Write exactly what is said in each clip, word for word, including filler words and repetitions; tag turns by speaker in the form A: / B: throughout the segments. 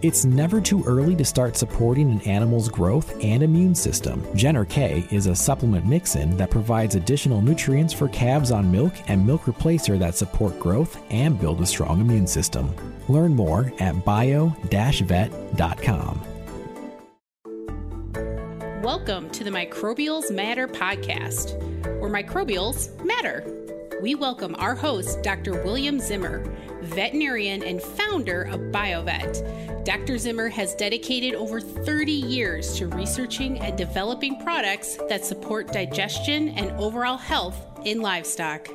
A: It's never too early to start supporting an animal's growth and immune system. Jenner K is a supplement mix-in that provides additional nutrients for calves on milk and milk replacer that support growth and build a strong immune system. Learn more at bio dash vet dot com.
B: Welcome to the Microbials Matter podcast, where microbials matter. We welcome our host, Doctor William Zimmer, veterinarian and founder of BioVet. Doctor Zimmer has dedicated over thirty years to researching and developing products that support digestion and overall health in livestock.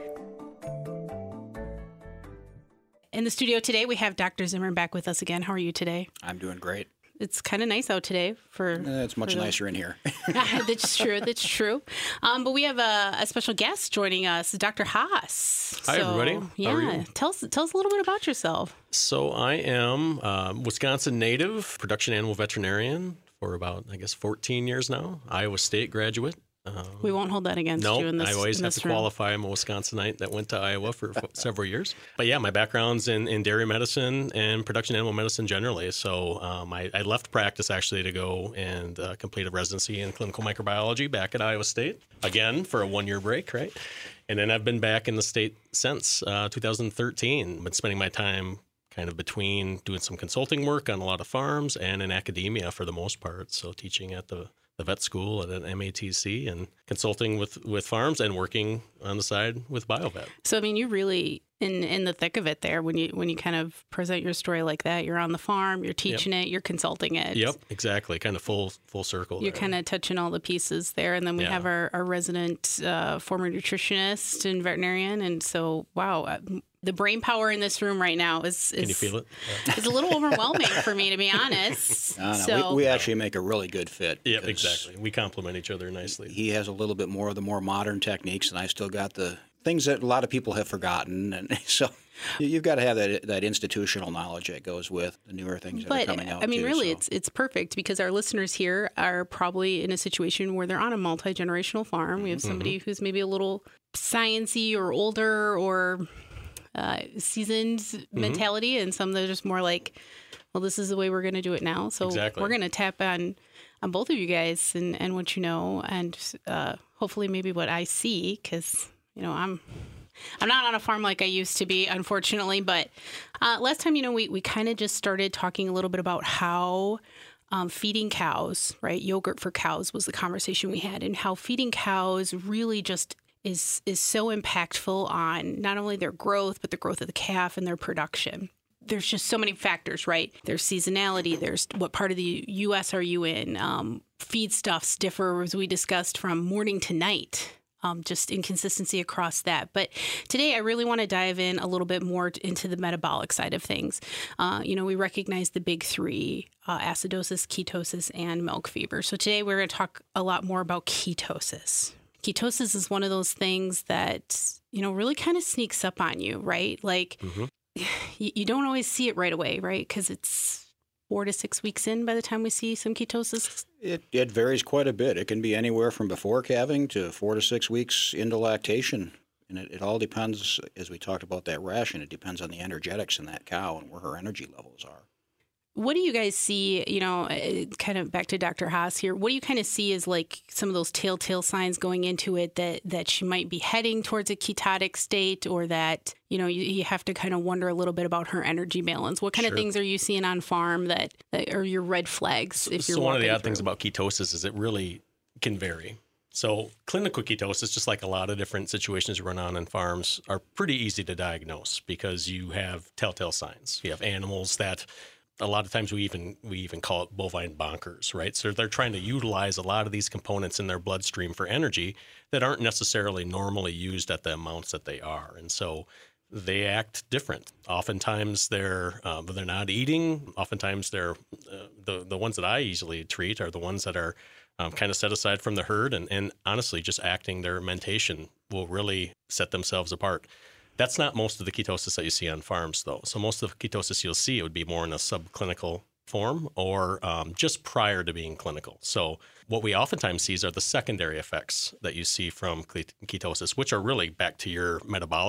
B: In the studio today, we have Doctor Zimmer back with us again. How are you today?
C: I'm doing great.
B: It's kind of nice out today. For
C: uh, It's much
B: for
C: nicer in here.
B: That's true. That's true. Um, but we have a, a special guest joining us, Doctor Haas.
D: Hi,
B: so,
D: everybody.
B: Yeah,
D: How are you?
B: Tell us, tell us a little bit about yourself.
D: So I am a Wisconsin native, production animal veterinarian for about, I guess, fourteen years now. Iowa State graduate. Um,
B: We won't hold that against
D: no,
B: you in this
D: I always
B: in
D: have
B: this
D: to
B: room.
D: qualify. I'm a Wisconsinite that went to Iowa for f- several years. But yeah, my background's in, in dairy medicine and production animal medicine generally. So um, I, I left practice actually to go and uh, complete a residency in clinical microbiology back at Iowa State, again for a one-year break, right? And then I've been back in the state since uh, two thousand thirteen. Been spending my time kind of between doing some consulting work on a lot of farms and in academia for the most part. So teaching at the the vet school at an M A T C and consulting with, with farms and working on the side with BioVet.
B: So I mean, you really in in the thick of it there when you when you kind of present your story like that. You're on the farm, you're teaching yep. it, you're consulting it.
D: Yep, exactly. Kind of full full circle.
B: You're
D: there.
B: kind of touching all the pieces there, and then we
D: Yeah.
B: have our, our resident uh, former nutritionist and veterinarian, and so wow. Uh, The brain power in this room right now is, is
D: Can you feel it? Yeah.
B: It's a little overwhelming for me, to be honest.
C: No, no,
B: so,
C: we, we actually make a really good fit.
D: Yeah,
C: because
D: exactly. We complement each other nicely.
C: He has a little bit more of the more modern techniques, and I still got the things that a lot of people have forgotten. And so you- you've got to have that that institutional knowledge that goes with the newer things that
B: but,
C: are coming out.
B: I mean,
C: too,
B: really,
C: so.
B: it's it's perfect because our listeners here are probably in a situation where they're on a multi-generational farm. We have somebody
D: Mm-hmm.
B: who's maybe a little sciencey or older or uh, seasoned
D: Mm-hmm.
B: mentality, and some that are just more like, well, this is the way we're going to do it now. So
D: Exactly.
B: we're going to tap on on both of you guys and, and what you know, and uh, hopefully maybe what I see, because you know I'm. I'm not on a farm like I used to be, unfortunately, but uh, last time, you know, we, we kind of just started talking a little bit about how um, feeding cows, right? Yogurt for cows was the conversation we had, and how feeding cows really just is is so impactful on not only their growth, but the growth of the calf and their production. There's just so many factors, right? There's seasonality. There's what part of the U S are you in? Um, feedstuffs differ, as we discussed, from morning to night. Um, just inconsistency across that. But today I really want to dive in a little bit more t- into the metabolic side of things. Uh, you know, we recognize the big three, uh, acidosis, ketosis, and milk fever. So today we're going to talk a lot more about ketosis. Ketosis is one of those things that, you know, really kind of sneaks up on you, right? Like
D: Mm-hmm.
B: you, you don't always see it right away, right? Because it's four to six weeks in by the time we see some ketosis.
C: It, it varies quite a bit. It can be anywhere from before calving to four to six weeks into lactation. And it, it all depends, as we talked about that ration, it depends on the energetics in that cow and where her energy levels are.
B: What do you guys see, you know, uh, kind of back to Doctor Haas here, what do you kind of see as like some of those telltale signs going into it that, that she might be heading towards a ketotic state, or that, you know, you, you have to kind of wonder a little bit about her energy balance? What kind
D: Sure.
B: of things are you seeing on farm that, that are your red flags if you're
D: So one of the
B: walking
D: odd things
B: through?
D: about ketosis is it really can vary. So clinical ketosis, just like a lot of different situations run on in farms, are pretty easy to diagnose because you have telltale signs. You have animals that a lot of times we even we even call it bovine bonkers, right? So they're trying to utilize a lot of these components in their bloodstream for energy that aren't necessarily normally used at the amounts that they are. And so they act different. Oftentimes they're um, they're not eating. Oftentimes they're uh, the the ones that I usually treat are the ones that are um, kind of set aside from the herd, and, and honestly, just acting their mentation will really set themselves apart. That's not most of the ketosis that you see on farms, though. So most of the ketosis you'll see, it would be more in a subclinical form or um, just prior to being clinical. So what we oftentimes see are the secondary effects that you see from ketosis, which are really back to your metabolic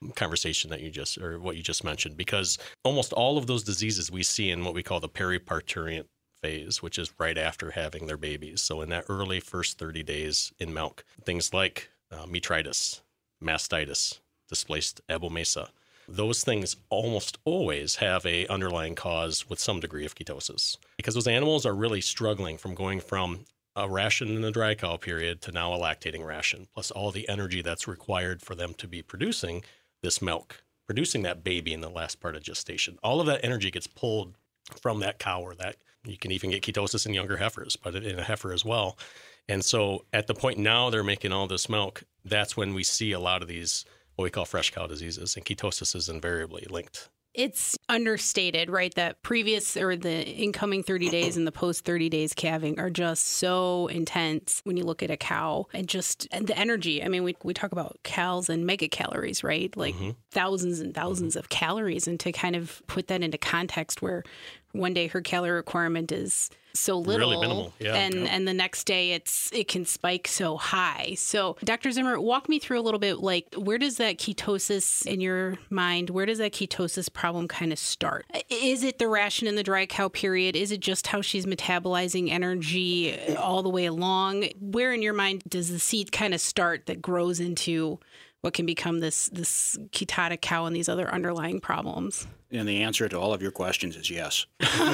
D: conversation that you just, or what you just mentioned, because almost all of those diseases we see in what we call the periparturient phase, which is right after having their babies. So in that early first thirty days in milk, things like uh, metritis, mastitis, displaced abomesa, those things almost always have a underlying cause with some degree of ketosis, because those animals are really struggling from going from a ration in the dry cow period to now a lactating ration, plus all the energy that's required for them to be producing this milk, producing that baby in the last part of gestation. All of that energy gets pulled from that cow, or that you can even get ketosis in younger heifers, but in a heifer as well. And so at the point now they're making all this milk, that's when we see a lot of these what we call fresh cow diseases, and ketosis is invariably linked.
B: It's understated, right? That previous or the incoming thirty days and the post thirty days calving are just so intense when you look at a cow, and just and the energy. I mean, we we talk about cals and megacalories, right? Like mm-hmm. thousands and thousands mm-hmm. of calories. And to kind of put that into context where one day her calorie requirement is so little,
D: really minimal, yeah,
B: and
D: yeah.
B: and the next day it's it can spike so high. So, Doctor Zimmer, walk me through a little bit. Like, where does that ketosis in your mind? Where does that ketosis problem kind of start? Is it the ration in the dry cow period? Is it just how she's metabolizing energy all the way along? Where in your mind does the seed kind of start that grows into what can become this this ketotic cow and these other underlying problems?
C: And the answer to all of your questions is yes.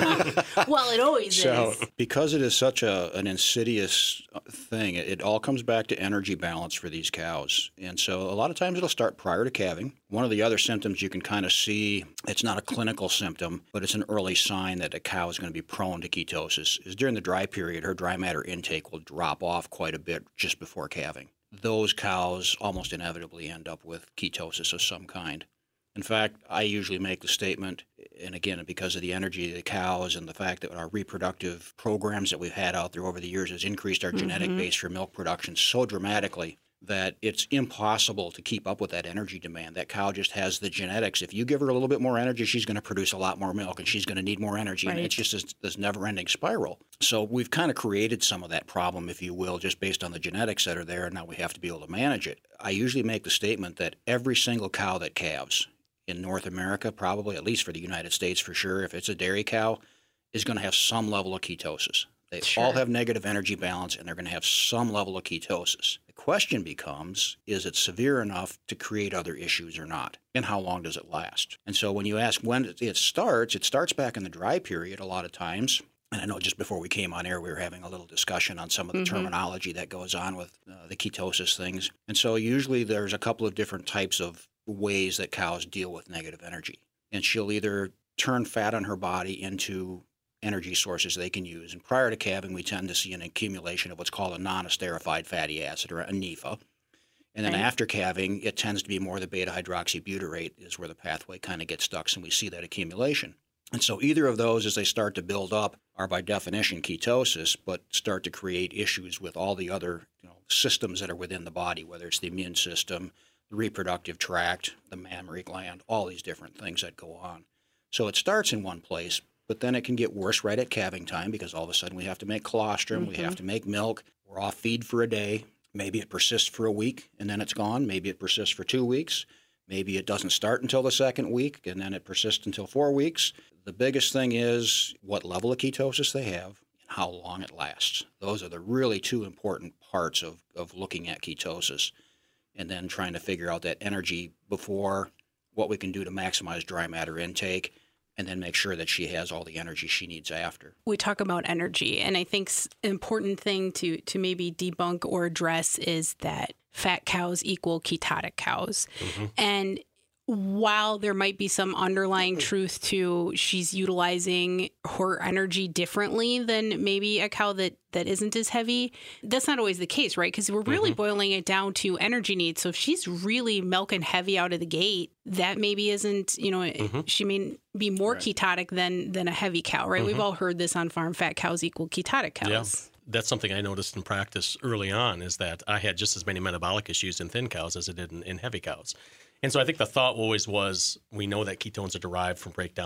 B: Well, it always
C: so,
B: is.
C: Because it is such a, an insidious thing, it, it all comes back to energy balance for these cows. And so a lot of times it'll start prior to calving. One of the other symptoms you can kind of see, it's not a clinical symptom, but it's an early sign that a cow is going to be prone to ketosis, is during the dry period, her dry matter intake will drop off quite a bit just before calving. Those cows almost inevitably end up with ketosis of some kind. In fact, I usually make the statement, and again, because of the energy of the cows and the fact that our reproductive programs that we've had out there over the years has increased our mm-hmm. genetic base for milk production so dramatically that it's impossible to keep up with that energy demand. That cow just has the genetics. If you give her a little bit more energy, she's going to produce a lot more milk, and she's going to need more energy. Right. And it's just this, this never-ending spiral. So we've kind of created some of that problem, if you will, just based on the genetics that are there, and now we have to be able to manage it. I usually make the statement that every single cow that calves in North America, probably, at least for the United States for sure, if it's a dairy cow, is going to have some level of ketosis. They sure. all have negative energy balance, and they're going to have some level of ketosis. The question becomes, is it severe enough to create other issues or not? And how long does it last? And so when you ask when it starts, it starts back in the dry period a lot of times. And I know just before we came on air, we were having a little discussion on some of the mm-hmm. terminology that goes on with uh, the ketosis things. And so usually there's a couple of different types of ways that cows deal with negative energy. And she'll either turn fat on her body into energy sources they can use. And prior to calving, we tend to see an accumulation of what's called a non-esterified fatty acid, or a N E F A. And then right. after calving, it tends to be more the beta-hydroxybutyrate is where the pathway kind of gets stuck, and we see that accumulation. And so either of those, as they start to build up, are by definition ketosis, but start to create issues with all the other you know, systems that are within the body, whether it's the immune system, the reproductive tract, the mammary gland, all these different things that go on. So it starts in one place, but then it can get worse right at calving time, because all of a sudden we have to make colostrum, mm-hmm. we have to make milk, we're off feed for a day. Maybe it persists for a week and then it's gone. Maybe it persists for two weeks. Maybe it doesn't start until the second week and then it persists until four weeks. The biggest thing is what level of ketosis they have and how long it lasts. Those are the really two important parts of, of looking at ketosis, and then trying to figure out that energy before, what we can do to maximize dry matter intake, and then make sure that she has all the energy she needs after.
B: We talk about energy, and I think an important thing to, to maybe debunk or address is that fat cows equal ketotic cows. Mm-hmm. And while there might be some underlying truth to she's utilizing her energy differently than maybe a cow that, that isn't as heavy, that's not always the case, right? Because we're really mm-hmm. boiling it down to energy needs. So if she's really milking heavy out of the gate, that maybe isn't, you know, mm-hmm. she may be more right. ketotic than than a heavy cow, right? Mm-hmm. We've all heard this on farm, fat cows equal ketotic cows.
D: Yeah. That's something I noticed in practice early on, is that I had just as many metabolic issues in thin cows as I did in, in heavy cows. And so I think the thought always was, we know that ketones are derived from breakdown of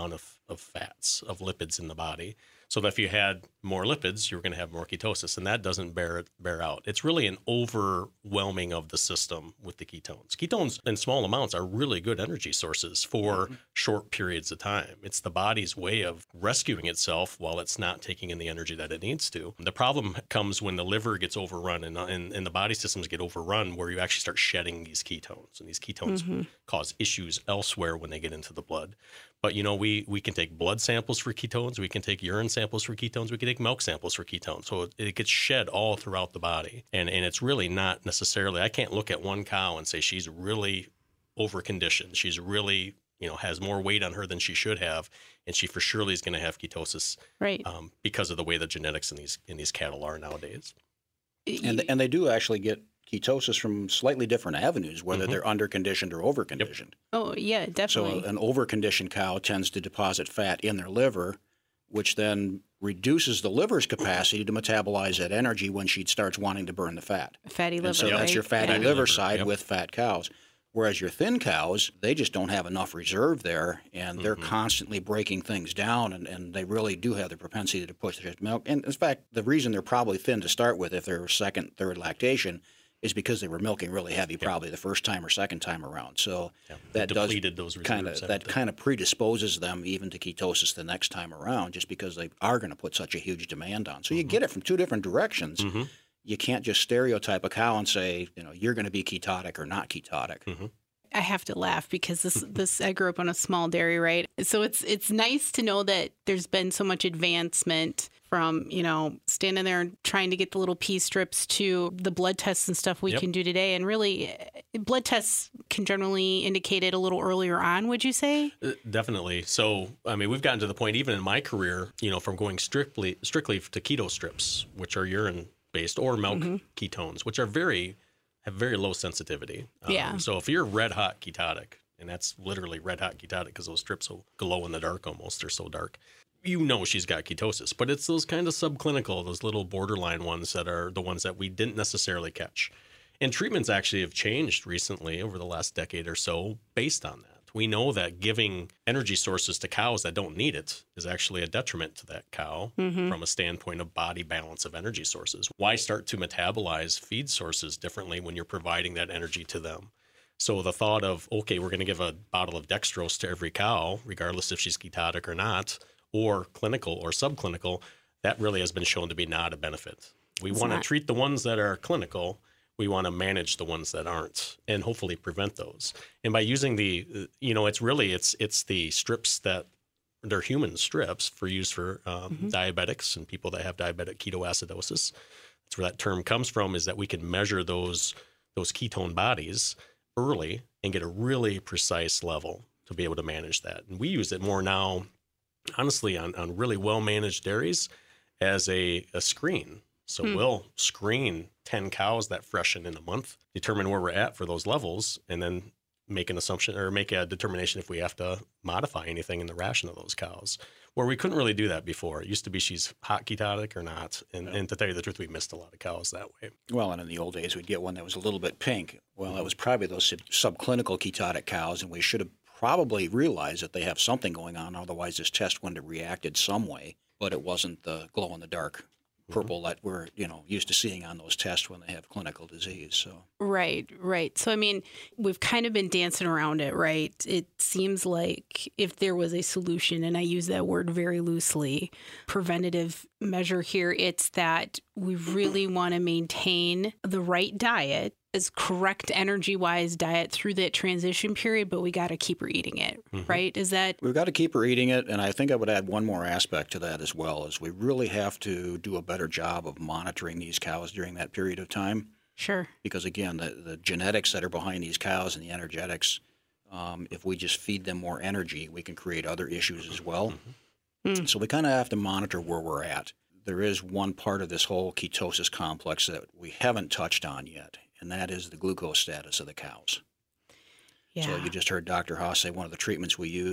D: of fats, of lipids in the body. So that if you had more lipids, you were going to have more ketosis, and that doesn't bear bear out. It's really an overwhelming of the system with the ketones. Ketones in small amounts are really good energy sources for mm-hmm. short periods of time. It's the body's way of rescuing itself while it's not taking in the energy that it needs to. The problem comes when the liver gets overrun and, and, and the body systems get overrun, where you actually start shedding these ketones, and these ketones mm-hmm. cause issues elsewhere when they get into the blood. But, you know, we, we can take blood samples for ketones. We can take urine samples for ketones. We can take milk samples for ketones. So it, it gets shed all throughout the body. And and it's really not necessarily, I can't look at one cow and say she's really over-conditioned. She's really, you know, has more weight on her than she should have. And she for surely is going to have ketosis
B: right.
D: um, because of the way the genetics in these in these cattle are nowadays.
C: And, and they do actually get ketosis from slightly different avenues, whether mm-hmm. they're under-conditioned or over-conditioned.
B: Yep. Oh, yeah, definitely.
C: So an over-conditioned cow tends to deposit fat in their liver, which then reduces the liver's capacity to metabolize that energy when she starts wanting to burn the fat.
B: Fatty liver,
C: and so
B: right?
C: that's your fatty
B: yeah.
C: liver, liver
D: side
C: yep. with fat cows. Whereas your thin cows, they just don't have enough reserve there, and they're mm-hmm. constantly breaking things down, and, and they really do have the propensity to push their milk. And in fact, the reason they're probably thin to start with, if they're second, third lactation, is because they were milking really heavy, yeah. probably the first time or second time around. So
D: yeah.
C: that does
D: those
C: kind of that kind of predisposes them even to ketosis the next time around, just because they are going to put such a huge demand on. So mm-hmm. you get it from two different directions.
D: Mm-hmm.
C: You can't just stereotype a cow and say, you know, you're going to be ketotic or not ketotic.
D: Mm-hmm.
B: I have to laugh because this this I grew up on a small dairy, right? So it's it's nice to know that there's been so much advancement from, you know, standing there and trying to get the little pea strips to the blood tests and stuff we
D: yep.
B: can do today. And really, blood tests can generally indicate it a little earlier on, would you say?
D: Uh, definitely. So, I mean, we've gotten to the point, even in my career, you know, from going strictly strictly to keto strips, which are urine-based, or milk mm-hmm. ketones, which are very... have very low sensitivity. Um,
B: yeah.
D: So if you're red hot ketotic, and that's literally red hot ketotic because those strips will glow in the dark almost, they're so dark, you know she's got ketosis. But it's those kind of subclinical, those little borderline ones that are the ones that we didn't necessarily catch. And treatments actually have changed recently over the last decade or so based on that. We know that giving energy sources to cows that don't need it is actually a detriment to that cow mm-hmm. from a standpoint of body balance of energy sources. Why start to metabolize feed sources differently when you're providing that energy to them? So the thought of, okay, we're going to give a bottle of dextrose to every cow, regardless if she's ketotic or not, or clinical or subclinical, that really has been shown to be not a benefit. We want to treat the ones that are clinical. We want to manage the ones that aren't and hopefully prevent those. And by using the, you know, it's really, it's it's the strips that, they're human strips for use for um, mm-hmm. diabetics and people that have diabetic ketoacidosis. That's where that term comes from, is that we can measure those those ketone bodies early and get a really precise level to be able to manage that. And we use it more now, honestly, on, on really well-managed dairies as a, a screen. So hmm. we'll screen ten cows that freshen in a month, determine where we're at for those levels, and then make an assumption or make a determination if we have to modify anything in the ration of those cows, where we couldn't really do that before. It used to be she's hot ketotic or not. And, yeah. and to tell you the truth, we missed a lot of cows that way.
C: Well, and in the old days, we'd get one that was a little bit pink. Well, that was probably those sub- subclinical ketotic cows, and we should have probably realized that they have something going on. Otherwise, this test wouldn't have reacted some way, but it wasn't the glow-in-the-dark purple mm-hmm. that we're, you know, used to seeing on those tests when they have clinical disease. So
B: right, right. So I mean, we've kind of been dancing around it, right? It seems like if there was a solution, and I use that word very loosely, preventative measure here, it's that we really want to maintain the right diet, as correct energy-wise diet through that transition period, but we got to keep her eating it, mm-hmm. right? Is that...
C: We've got to keep her eating it, and I think I would add one more aspect to that as well, is we really have to do a better job of monitoring these cows during that period of time.
B: Sure.
C: Because, again, the, the genetics that are behind these cows and the energetics, um, if we just feed them more energy, we can create other issues as well. Mm-hmm. Mm. So we kind of have to monitor where we're at. There is one part of this whole ketosis complex that we haven't touched on yet, and that is the glucose status of the cows.
B: Yeah.
C: So you just heard Doctor Haas say one of the treatments we use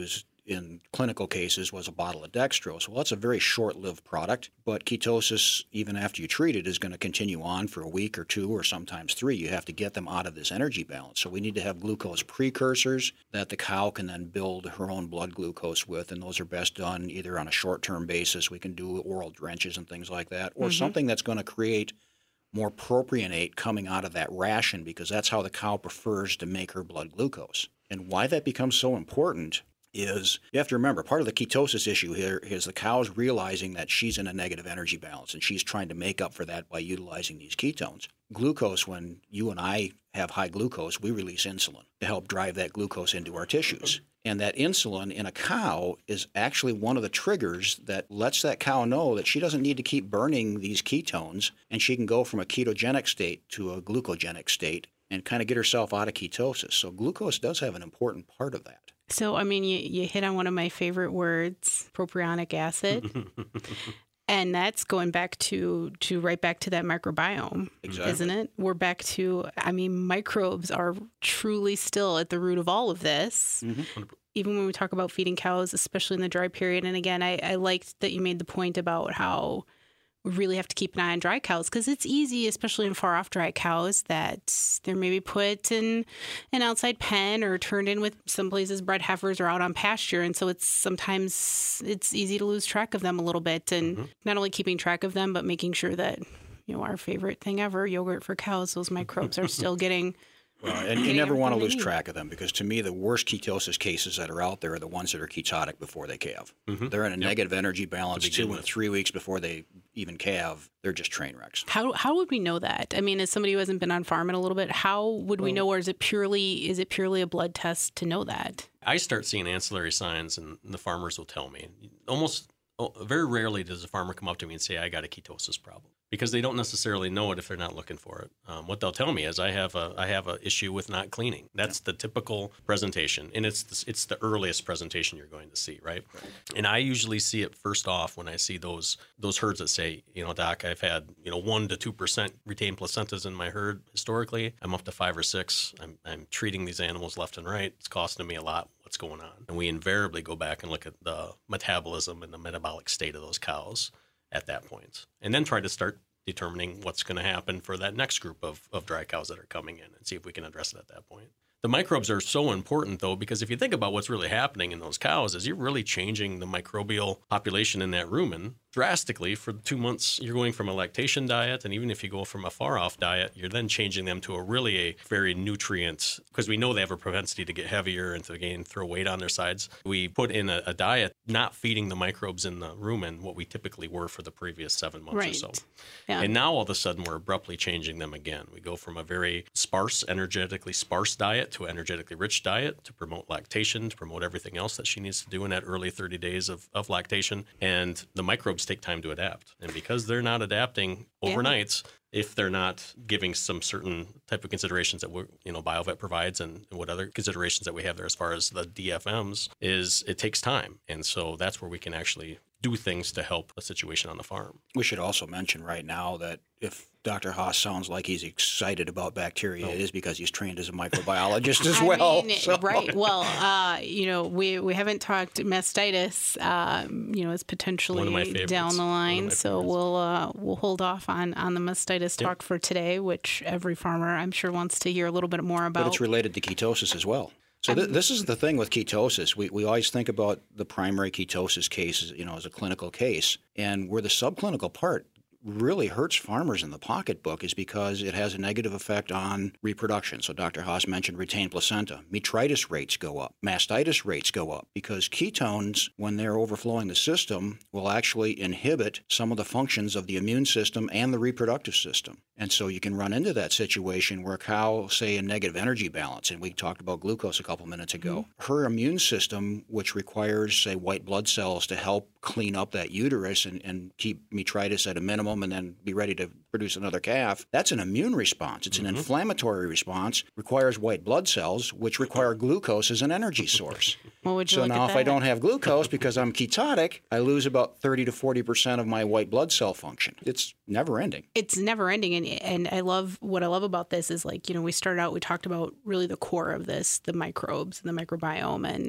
C: in clinical cases was a bottle of dextrose. Well, that's a very short-lived product, but ketosis, even after you treat it, is going to continue on for a week or two or sometimes three. You have to get them out of this energy balance. So we need to have glucose precursors that the cow can then build her own blood glucose with, and those are best done either on a short-term basis. We can do oral drenches and things like that, or mm-hmm. something that's going to create more propionate coming out of that ration, because that's how the cow prefers to make her blood glucose. And why that becomes so important is you have to remember, part of the ketosis issue here is the cow's realizing that she's in a negative energy balance, and she's trying to make up for that by utilizing these ketones. Glucose, when you and I have high glucose, we release insulin to help drive that glucose into our tissues. And that insulin in a cow is actually one of the triggers that lets that cow know that she doesn't need to keep burning these ketones, and she can go from a ketogenic state to a glucogenic state and kind of get herself out of ketosis. So glucose does have an important part of that.
B: So, I mean, you, you hit on one of my favorite words, propionic acid. And that's going back to, to right back to that microbiome,
C: exactly.
B: Isn't it? We're back to, I mean, microbes are truly still at the root of all of this. Mm-hmm. Even when we talk about feeding cows, especially in the dry period. And again, I, I liked that you made the point about how we really have to keep an eye on dry cows, because it's easy, especially in far off dry cows, that they're maybe put in an outside pen or turned in with some places bred heifers or out on pasture. And so it's sometimes it's easy to lose track of them a little bit, and mm-hmm. not only keeping track of them, but making sure that, you know, our favorite thing ever, yogurt for cows, those microbes are still getting
C: Well, and you never want to lose track of them, because to me, the worst ketosis cases that are out there are the ones that are ketotic before they calve. Mm-hmm. They're in a yep. negative energy balance two and three weeks before they even calve. They're just train wrecks.
B: How how would we know that? I mean, as somebody who hasn't been on farm in a little bit, how would we well, know, or is it purely is it purely a blood test to know that?
D: I start seeing ancillary signs, and the farmers will tell me. Almost very rarely does a farmer come up to me and say, "I got a ketosis problem," because they don't necessarily know it if they're not looking for it. Um, what they'll tell me is, I have a I have a issue with not cleaning. That's the typical presentation, and it's the, it's the earliest presentation you're going to see, right? right? And I usually see it first off when I see those those herds that say, you know, Doc, I've had you know one to two percent retained placentas in my herd historically. I'm up to five or six. I'm I'm treating these animals left and right. It's costing me a lot. What's going on? And we invariably go back and look at the metabolism and the metabolic state of those cows at that point, and then try to start determining what's going to happen for that next group of, of dry cows that are coming in, and see if we can address it at that point. The microbes are so important, though, because if you think about what's really happening in those cows, is you're really changing the microbial population in that rumen drastically. For two months, you're going from a lactation diet, and even if you go from a far-off diet, you're then changing them to a really a very nutrient, because we know they have a propensity to get heavier and to gain, throw weight on their sides. We put in a, a diet not feeding the microbes in the rumen what we typically were for the previous seven months
B: right.
D: or so.
B: Yeah.
D: And now all of a sudden, we're abruptly changing them again. We go from a very sparse, energetically sparse diet to an energetically rich diet to promote lactation, to promote everything else that she needs to do in that early thirty days of, of lactation. And the microbes take time to adapt. And because they're not adapting overnight, yeah. if they're not giving some certain type of considerations that we, you know, BioVet provides, and, and what other considerations that we have there as far as the D F Ms, is it takes time. And so that's where we can actually do things to help a situation on the farm.
C: We should also mention right now that if Doctor Haas sounds like he's excited about bacteria, oh. it is because he's trained as a microbiologist as
B: I
C: well.
B: Mean,
C: so.
B: Right. Well, uh, you know, we we haven't talked mastitis, um, you know, as potentially down the line. So we'll uh, we'll hold off on, on the mastitis yep. talk for today, which every farmer, I'm sure, wants to hear a little bit more about.
C: But it's related to ketosis as well. So th- this is the thing with ketosis. We we always think about the primary ketosis case, you know, as a clinical case, and where the subclinical part really hurts farmers in the pocketbook is because it has a negative effect on reproduction. So Doctor Haas mentioned retained placenta. Metritis rates go up. Mastitis rates go up because ketones, when they're overflowing the system, will actually inhibit some of the functions of the immune system and the reproductive system. And so you can run into that situation where a cow, say, in negative energy balance, and we talked about glucose a couple minutes ago, mm-hmm. her immune system, which requires, say, white blood cells to help clean up that uterus and, and keep metritis at a minimum and then be ready to produce another calf, that's an immune response. It's an mm-hmm. inflammatory response, requires white blood cells, which require glucose as an energy source.
B: Well, would you
C: so
B: look
C: now
B: at
C: if
B: that?
C: I don't have glucose because I'm ketotic, I lose about thirty to forty percent of my white blood cell function. It's never ending.
B: It's never ending. And, and I love, what I love about this is, like, you know, we started out, we talked about really the core of this, the microbes and the microbiome. And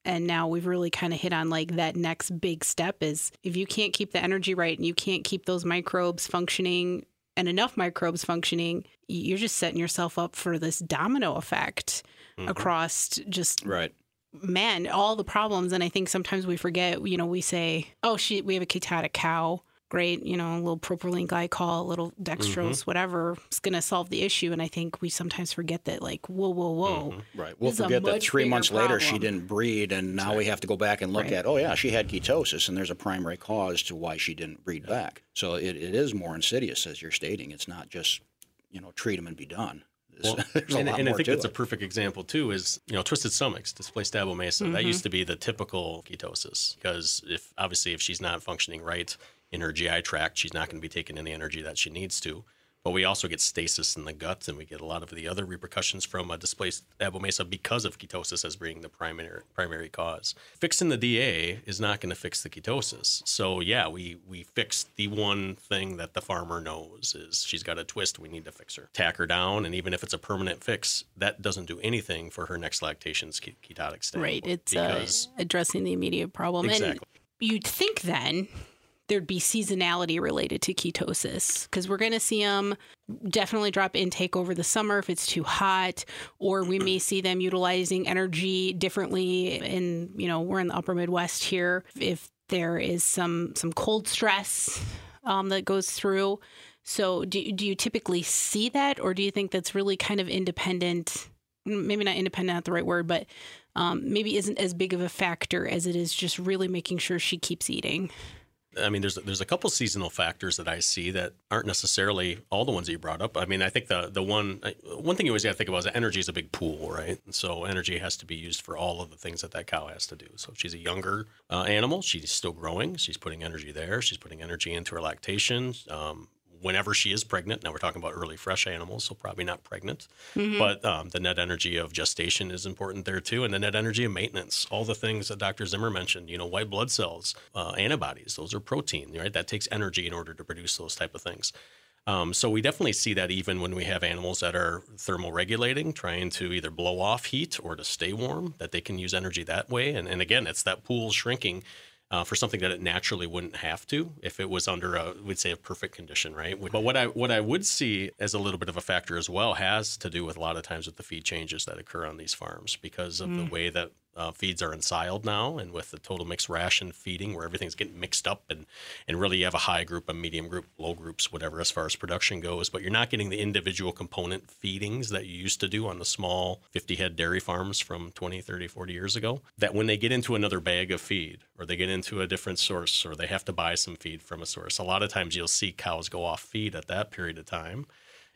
B: And now we've really kind of hit on like that next big step is if you can't keep the energy right and you can't keep those microbes functioning and enough microbes functioning, you're just setting yourself up for this domino effect mm-hmm. across just
C: right.
B: man, all the problems. And I think sometimes we forget, you know, we say, oh, she, we have a ketotic cow. Great, you know, a little propylene glycol, a little dextrose, mm-hmm. whatever, it's going to solve the issue. And I think we sometimes forget that, like, whoa, whoa, whoa.
C: Mm-hmm. Right. We'll forget that three months
B: problem.
C: later she didn't breed, and now we have to go back and look
B: right.
C: at, oh, yeah, she had ketosis, and there's a primary cause to why she didn't breed yeah. back. So it, it is more insidious, as you're stating. It's not just, you know, treat them and be done.
D: Well, and, and I think that's it. A perfect example, too, is, you know, twisted stomachs, displaced abomesa. Mm-hmm. That used to be the typical ketosis because if obviously if she's not functioning right in her G I tract, she's not going to be taking any energy that she needs to. But we also get stasis in the gut, and we get a lot of the other repercussions from a displaced abomesa because of ketosis as being the primary primary cause. Fixing the D A is not going to fix the ketosis. So yeah, we we fixed the one thing that the farmer knows is she's got a twist. We need to fix her, tack her down, and even if it's a permanent fix, that doesn't do anything for her next lactation's ketotic state.
B: Right, it's uh, addressing the immediate problem.
D: Exactly.
B: And you'd think then there'd be seasonality related to ketosis because we're going to see them definitely drop intake over the summer if it's too hot, or we may see them utilizing energy differently. And, you know, we're in the upper Midwest here. If there is some some cold stress um, that goes through. So do, do you typically see that, or do you think that's really kind of independent? Maybe not independent, not the right word, but um, maybe isn't as big of a factor as it is just really making sure she keeps eating?
D: I mean, there's there's a couple seasonal factors that I see that aren't necessarily all the ones that you brought up. I mean, I think the the one one thing you always got to think about is that energy is a big pool, right? And so energy has to be used for all of the things that that cow has to do. So if she's a younger uh, animal, she's still growing. She's putting energy there. She's putting energy into her lactation. Um, whenever she is pregnant, now we're talking about early fresh animals, so probably not pregnant, mm-hmm. but um, the net energy of gestation is important there too, and the net energy of maintenance, all the things that Doctor Zimmer mentioned, you know, white blood cells, uh, antibodies, those are protein, right? That takes energy in order to produce those type of things. Um, so we definitely see that even when we have animals that are thermoregulating, trying to either blow off heat or to stay warm, that they can use energy that way. And, and again, it's that pool shrinking Uh, for something that it naturally wouldn't have to if it was under a, we'd say, a perfect condition, right? But what I what I would see as a little bit of a factor as well has to do with a lot of times with the feed changes that occur on these farms because of mm. the way that uh, feeds are ensiled now, and with the total mixed ration feeding where everything's getting mixed up, and and really you have a high group, a medium group, low groups, whatever as far as production goes, but you're not getting the individual component feedings that you used to do on the small fifty head dairy farms from twenty, thirty, forty years ago, that when they get into another bag of feed or they get into a different source or they have to buy some feed from a source, a lot of times you'll see cows go off feed at that period of time.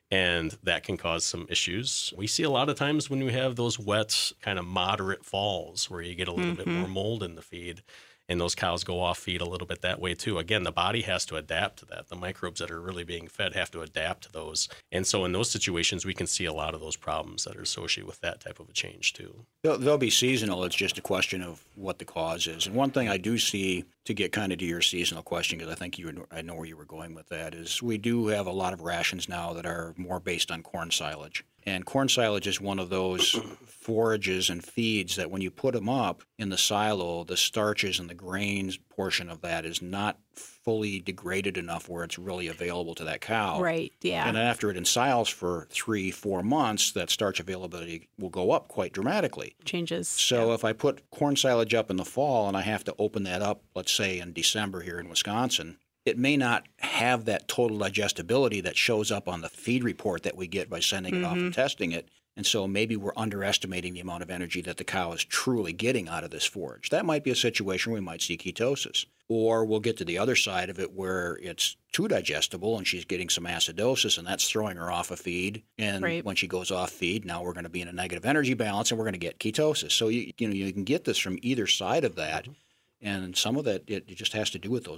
D: And that can cause some issues. We see a lot of times when we have those wet, kind of moderate falls where you get a little mm-hmm. bit more mold in the feed, and those cows go off feed a little bit that way too. Again, the body has to adapt to that. The microbes that are really being fed have to adapt to those. And so in those situations, we can see a lot of those problems that are associated with that type of a change too.
C: They'll, they'll be seasonal. It's just a question of what the cause is. And one thing I do see, to get kind of to your seasonal question, because I think you, I know where you were going with that, is we do have a lot of rations now that are more based on corn silage. And corn silage is one of those forages and feeds that when you put them up in the silo, the starches and the grains portion of that is not fully degraded enough where it's really available to that cow.
B: Right, yeah.
C: And after it ensiles for three, four months, that starch availability will go up quite dramatically.
B: Changes.
C: So
B: yeah.
C: if I put corn silage up in the fall and I have to open that up, let's say in December here in Wisconsin, it may not have that total digestibility that shows up on the feed report that we get by sending it mm-hmm. off and testing it. And so maybe we're underestimating the amount of energy that the cow is truly getting out of this forage. That might be a situation where we might see ketosis. Or we'll get to the other side of it where it's too digestible and she's getting some acidosis, and that's throwing her off a feed. And
B: right.
C: when she goes off feed, now we're going to be in a negative energy balance and we're going to get ketosis. So you, you know, you can get this from either side of that. Mm-hmm. And some of that, it, it just has to do with those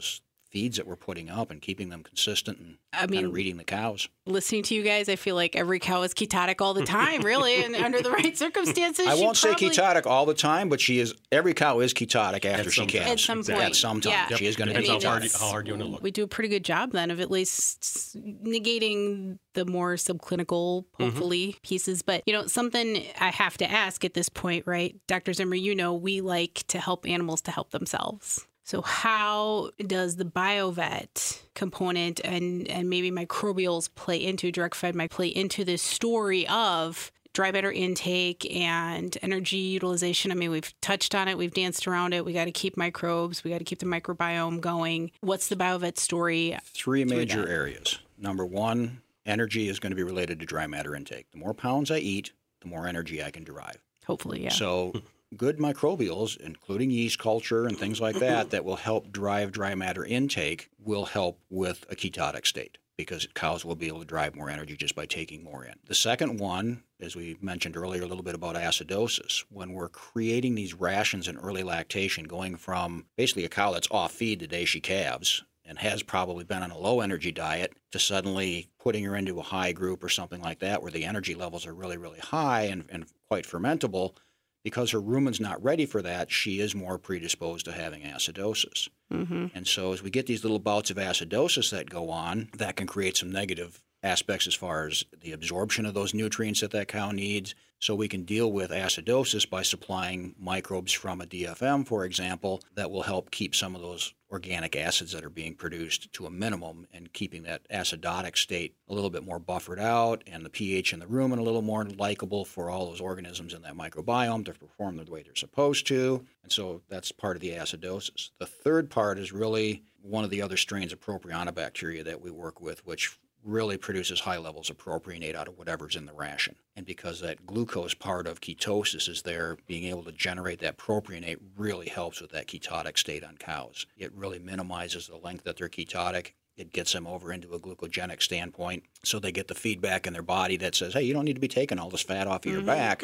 C: feeds that we're putting up and keeping them consistent and
B: I
C: kind
B: mean,
C: of reading the cows.
B: Listening to you guys, I feel like every cow is ketotic all the time, really, and under the right circumstances.
C: I won't
B: probably...
C: say ketotic all the time, but she is. Every cow is ketotic after she calves.
B: At some
D: exactly.
B: point.
C: At some time,
B: Yeah.
C: she is going to
B: I
C: be
B: mean,
D: how hard,
C: ketotic.
D: how hard you want to look.
B: We do a pretty good job then of at least negating the more subclinical, hopefully, mm-hmm. pieces. But, you know, something I have to ask at this point, right? Doctor Zimmer, you know, we like to help animals to help themselves. So how does the BioVet component and, and maybe microbials play into, direct fed might play into this story of dry matter intake and energy utilization? I mean, we've touched on it. We've danced around it. We got to keep microbes. We got to keep the microbiome going. What's the BioVet story?
C: Three major areas. Number one, energy is going to be related to dry matter intake. The more pounds I eat, the more energy I can derive.
B: Hopefully, yeah.
C: So good microbials, including yeast culture and things like that, that will help drive dry matter intake will help with a ketotic state because cows will be able to drive more energy just by taking more in. The second one, as we mentioned earlier, a little bit about acidosis. When we're creating these rations in early lactation, going from basically a cow that's off feed the day she calves and has probably been on a low energy diet to suddenly putting her into a high group or something like that where the energy levels are really, really high and, and quite fermentable, because her rumen's not ready for that, she is more predisposed to having acidosis. Mm-hmm. And so as we get these little bouts of acidosis that go on, that can create some negative aspects as far as the absorption of those nutrients that that cow needs. So we can deal with acidosis by supplying microbes from a D F M, for example, that will help keep some of those organic acids that are being produced to a minimum and keeping that acidotic state a little bit more buffered out and the pH in the rumen a little more likable for all those organisms in that microbiome to perform the way they're supposed to. And so that's part of the acidosis. The third part is really one of the other strains of Propionibacteria that we work with, which really produces high levels of propionate out of whatever's in the ration. And because that glucose part of ketosis is there, being able to generate that propionate really helps with that ketotic state on cows. It really minimizes the length that they're ketotic. It gets them over into a glucogenic standpoint, so they get the feedback in their body that says, hey, you don't need to be taking all this fat off of your back,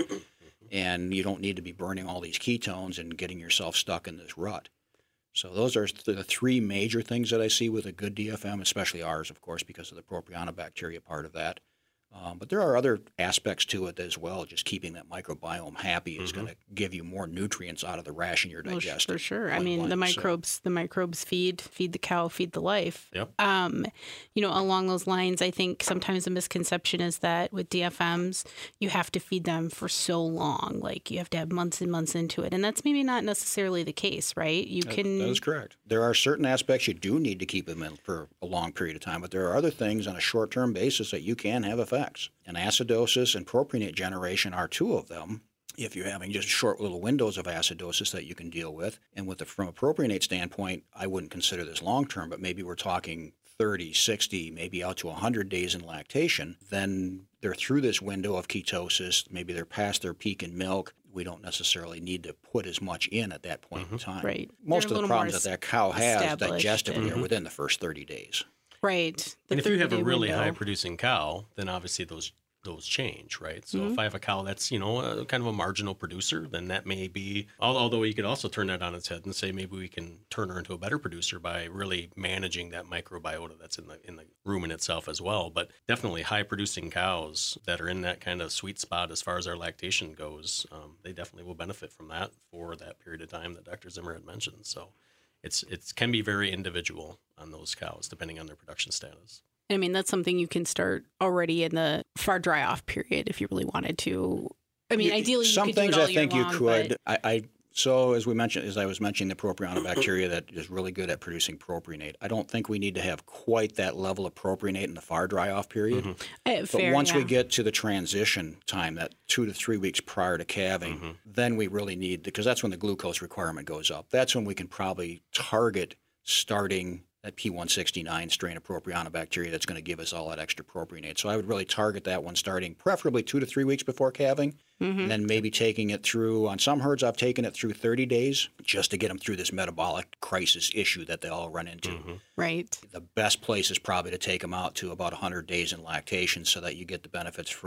C: and you don't need to be burning all these ketones and getting yourself stuck in this rut. So those are the three major things that I see with a good D F M, especially ours, of course, because of the Propionibacteria part of that. Um, but there are other aspects to it as well. Just keeping that microbiome happy is mm-hmm. going to give you more nutrients out of the ration you're digesting.
B: Well, for sure. I mean, the microbes, so. the microbes feed, feed the cow, feed the life. Yep. Um, you know, along those lines, I think sometimes the misconception is that with D F Ms, you have to feed them for so long. Like you have to have months and months into it. And that's maybe not necessarily the case, right? You
C: that,
B: can.
C: That is correct. There are certain aspects you do need to keep them in for a long period of time, but there are other things on a short-term basis that you can have effects. And acidosis and propionate generation are two of them. If you're having just short little windows of acidosis that you can deal with. And with the, from a propionate standpoint, I wouldn't consider this long-term, but maybe we're talking thirty, sixty, maybe out to one hundred days in lactation. Then they're through this window of ketosis. Maybe they're past their peak in milk. We don't necessarily need to put as much in at that point mm-hmm. in time.
B: Right.
C: Most of the problems that that cow has digestively
B: mm-hmm.
C: are within the first thirty days.
B: Right. The
D: and if you have a really
B: window.
D: high producing cow, then obviously those those change, right? So
B: mm-hmm.
D: if I have a cow that's, you know, a, kind of a marginal producer, then that may be, although you could also turn that on its head and say maybe we can turn her into a better producer by really managing that microbiota that's in the in the rumen itself as well. But definitely high producing cows that are in that kind of sweet spot as far as our lactation goes, um, they definitely will benefit from that for that period of time that Doctor Zimmer had mentioned. So it's it can be very individual on those cows depending on their production status.
B: I mean, that's something you can start already in the far dry off period if you really wanted to. I mean,
C: you,
B: ideally, you
C: some
B: could do
C: things
B: it all
C: I think
B: year
C: you
B: long,
C: could.
B: But...
C: I, I so as we mentioned, as I was mentioning, the Propionibacteria that is really good at producing propionate. I don't think we need to have quite that level of propionate in the far dry off period.
B: Mm-hmm. Uh,
C: but
B: fair,
C: once
B: yeah.
C: we get to the transition time, that two to three weeks prior to calving, mm-hmm. then we really need, because that's when the glucose requirement goes up. That's when we can probably target starting that P one sixty-nine strain of Propionibacteria that's going to give us all that extra propionate. So I would really target that one starting preferably two to three weeks before calving, mm-hmm. and then maybe taking it through, on some herds I've taken it through thirty days just to get them through this metabolic crisis issue that they all run into.
B: Mm-hmm. Right.
C: The best place is probably to take them out to about one hundred days in lactation so that you get the benefits from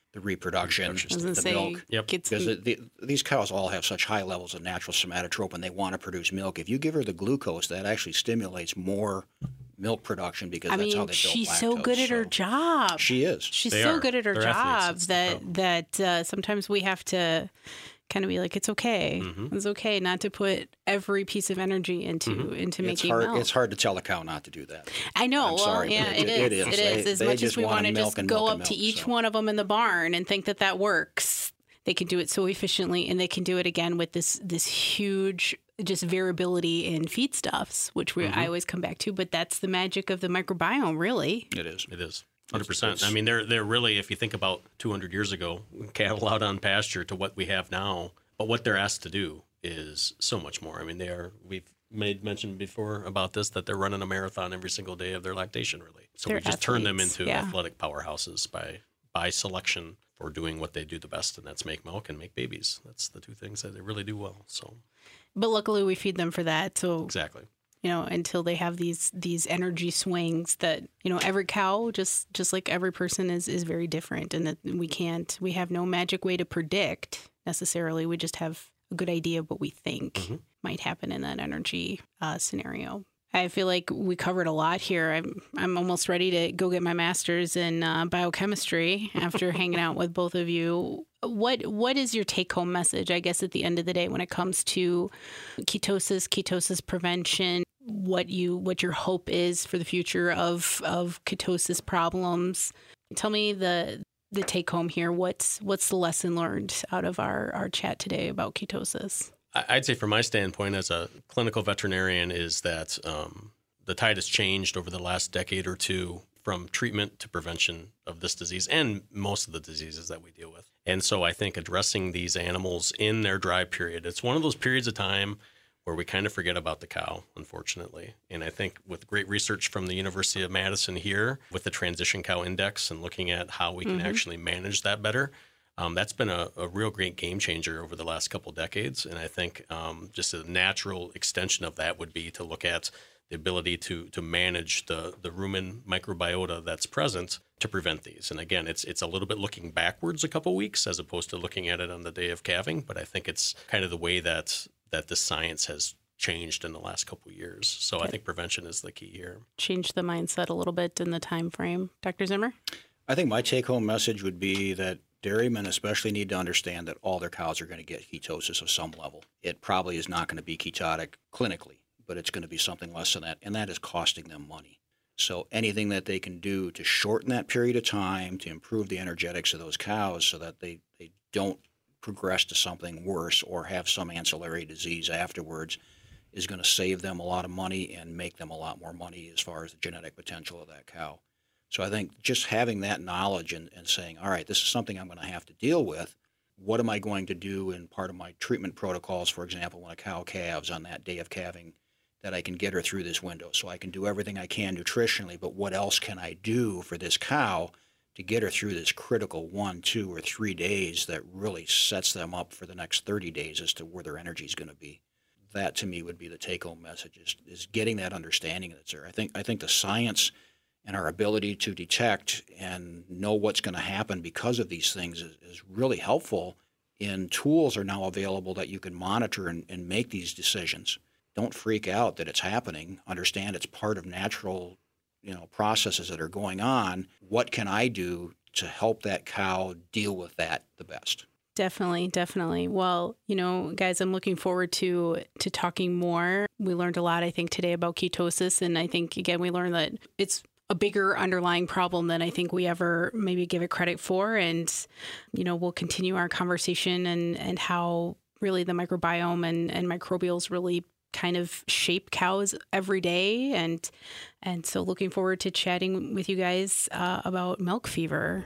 C: the reproduction,
B: I was
C: the
B: gonna say,
C: milk.
D: Yep.
B: gets-
C: Because the, the, these cows all have such high levels of natural somatotropin, they want to produce milk. If you give her the glucose, that actually stimulates more milk production because
B: I
C: that's how
B: mean,
C: they build
B: she's
C: lactose.
B: so good at her
C: So
B: job.
C: She is.
B: She's
D: They
B: so
D: are.
B: good at her
D: They're
B: job
D: athletes. It's the
B: that
D: problem.
B: that uh, sometimes we have to kind of be like, it's okay.
D: Mhm.
B: It's okay not to put every piece of energy into
D: Mhm.
B: into
C: It's
B: making
C: hard.
B: milk.
C: It's hard to tell a cow not to do that.
B: I know.
C: I'm
B: well,
C: sorry,
B: yeah,
C: but
B: it,
C: it-
B: is.
C: it is.
B: It is.
C: They-
B: as
C: they
B: much as
C: just
B: we
C: wanna
B: want to
C: milk
B: just
C: and
B: go
C: milk
B: up
C: and
B: to
C: milk,
B: each
C: so.
B: one of them in the barn and think that that works, they can do it so efficiently, and they can do it again with this this huge just variability in feedstuffs, which we
C: Mm-hmm.
B: I always come back to. But that's the magic of the microbiome, really.
C: It is.
D: It is. one hundred percent.
C: It's-
D: I mean, they're they're really, if you think about two hundred years ago, cattle out on pasture to what we have now, but what they're asked to do is so much more. I mean, they are, we've made mention before about this, that they're running a marathon every single day of their lactation, really. So
B: They're
D: we just turn them
B: athletes,
D: into
B: yeah.
D: athletic powerhouses by by selection for doing what they do the best, and that's make milk and make babies. That's the two things that they really do well. So
B: But luckily, we feed them for that. So
D: exactly.
B: you know, until they have these these energy swings that, you know, every cow, just just like every person is is very different, and that we can't we have no magic way to predict necessarily. We just have a good idea of what we think
D: Mm-hmm.
B: might happen in that energy uh, scenario. I feel like we covered a lot here. I'm I'm almost ready to go get my master's in uh, biochemistry after hanging out with both of you. What what is your take home message, I guess, at the end of the day when it comes to ketosis, ketosis prevention? What you what your hope is for the future of of ketosis problems? Tell me the the take home here. What's what's the lesson learned out of our our chat today about ketosis?
D: I- I'd say from my standpoint as a clinical veterinarian is that um, the tide has changed over the last decade or two from treatment to prevention of this disease and most of the diseases that we deal with. And so I think addressing these animals in their dry period, it's one of those periods of time where we kind of forget about the cow, unfortunately. And I think with great research from the University of Madison here with the Transition Cow Index and looking at how we can
B: Mm-hmm.
D: actually manage that better, Um, that's been a, a real great game changer over the last couple of decades. And I think um, just a natural extension of that would be to look at the ability to to manage the, the rumen microbiota that's present to prevent these. And again, it's it's a little bit looking backwards a couple weeks as opposed to looking at it on the day of calving. But I think it's kind of the way that, that the science has changed in the last couple of years. So I think prevention is the key here.
B: Change the mindset a little bit in the time frame. Doctor Zimmer?
C: I think my take-home message would be that dairymen especially need to understand that all their cows are going to get ketosis of some level. It probably is not going to be ketotic clinically, but it's going to be something less than that, and that is costing them money. So anything that they can do to shorten that period of time, to improve the energetics of those cows so that they, they don't progress to something worse or have some ancillary disease afterwards, is going to save them a lot of money and make them a lot more money as far as the genetic potential of that cow. So I think just having that knowledge and, and saying, all right, this is something I'm going to have to deal with. What am I going to do in part of my treatment protocols, for example, when a cow calves on that day of calving, that I can get her through this window? So I can do everything I can nutritionally, but what else can I do for this cow to get her through this critical one, two, or three days that really sets them up for the next thirty days as to where their energy is going to be? That, to me, would be the take-home message, is, is getting that understanding that's there. I think, I think the science and our ability to detect and know what's going to happen because of these things is, is really helpful. And tools are now available that you can monitor and, and make these decisions. Don't freak out that it's happening. Understand it's part of natural, you know, processes that are going on. What can I do to help that cow deal with that the best?
B: Definitely, definitely. Well, you know, guys, I'm looking forward to to talking more. We learned a lot, I think, today about ketosis. And I think, again, we learned that it's a bigger underlying problem than I think we ever maybe give it credit for. And, you know, we'll continue our conversation and, and how really the microbiome and, and microbials really kind of shape cows every day. And, and so looking forward to chatting with you guys uh, about milk fever.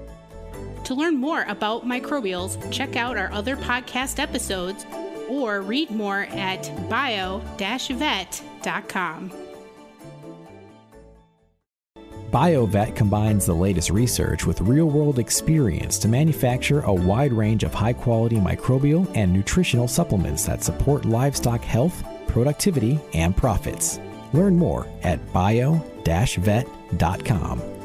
B: To learn more about microbials, check out our other podcast episodes or read more at bio dash vet dot com.
A: BioVet combines the latest research with real-world experience to manufacture a wide range of high-quality microbial and nutritional supplements that support livestock health, productivity, and profits. Learn more at bio dash vet dot com.